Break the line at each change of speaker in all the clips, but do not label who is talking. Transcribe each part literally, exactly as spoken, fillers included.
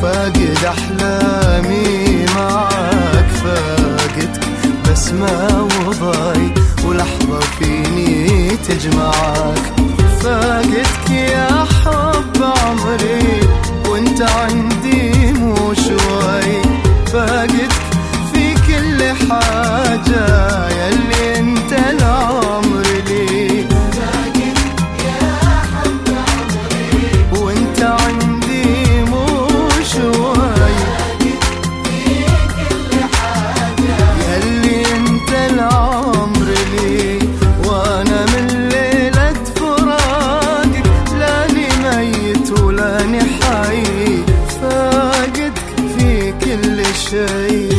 فاقد أحلامي معاك، فاقدك بسمة وضاي ولحظة فيني تجمعك، فاقدك يا حب عمري وانت عندي مو شوي، فاقدك في كل حاجة يلي انت العمر لي، فاقدك يا حب عمري وانت عندي مو شوي، فاقدك في كل حاجة يلي انت العمر لي، وانا من ليلة فراقك لاني ميت ولاني حي، فاقدك في كل شيء.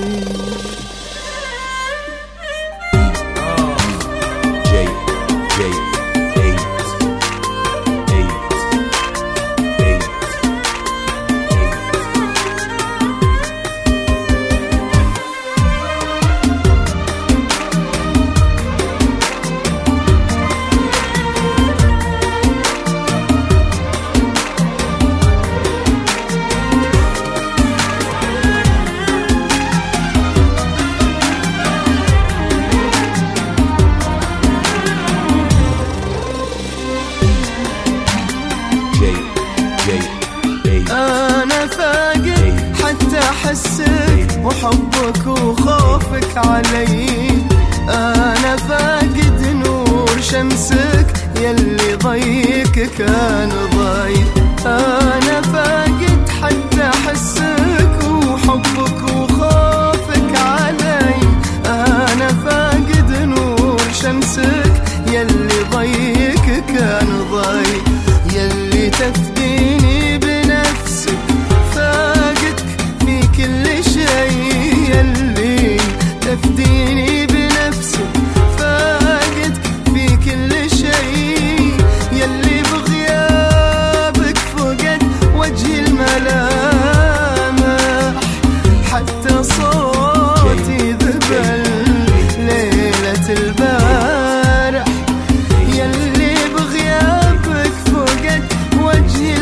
أنا فاقد حتى أحسك وحبك وخوفك علي، أنا فاقد نور شمسك يلي ضيك كان ضي، أنا فاقد حتى أحسك وحبك وخوفك علي، أنا فاقد نور شمسك يلي ضيك كان ضي، يلي تفديني بنفسك، فاقدك في كل شيء يلي تفديني بنفسك، فاقدك في كل شيء يلي بغيابك فقد وجه الملامح، حتى صوتي ذبل ليلة البارح، يلي بغيابك فقد وجه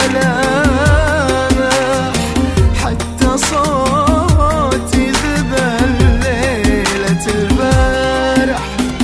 الملامح، حتى صوتي ذبل ليلة البارح،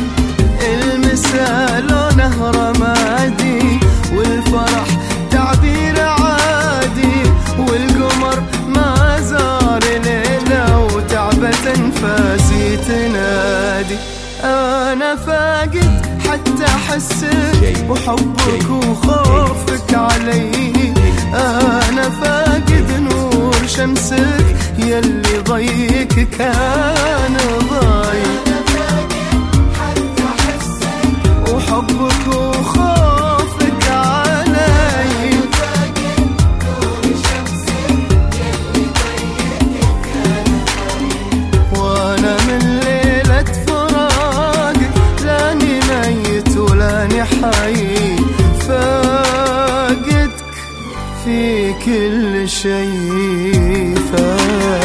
المساء لونه رمادي والفرح تعبير عادي، والقمر ما زار ليلة وتعبت انفاسي تنادي، أنا فاقد حتى أحسك وحبك وخوفك علي، أنا فاقد نور شمسك يلي ضيك كان ضاي، أنا فاقد حتى أحسك وحبك وخوفك علي، فاقد نور شمسك يلي ضيك كان ضاي، وأنا من ليلة فراقك لاني ميت ولاني حي، فاقدك في كل شيء.